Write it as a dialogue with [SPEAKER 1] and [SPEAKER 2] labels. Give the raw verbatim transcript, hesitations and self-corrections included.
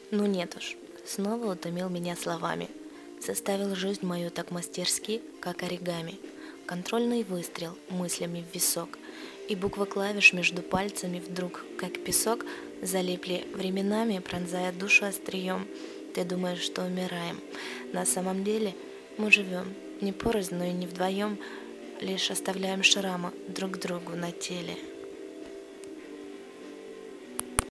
[SPEAKER 1] Ну нет уж, снова утомил меня словами. Составил жизнь мою так мастерски, как оригами. Контрольный выстрел мыслями в висок, и буквы клавиш между пальцами вдруг, как песок, залипли временами, пронзая душу острием. Ты думаешь, что умираем. На самом деле мы живем, не порознь, но и не вдвоем, лишь оставляем шрамы друг другу на теле.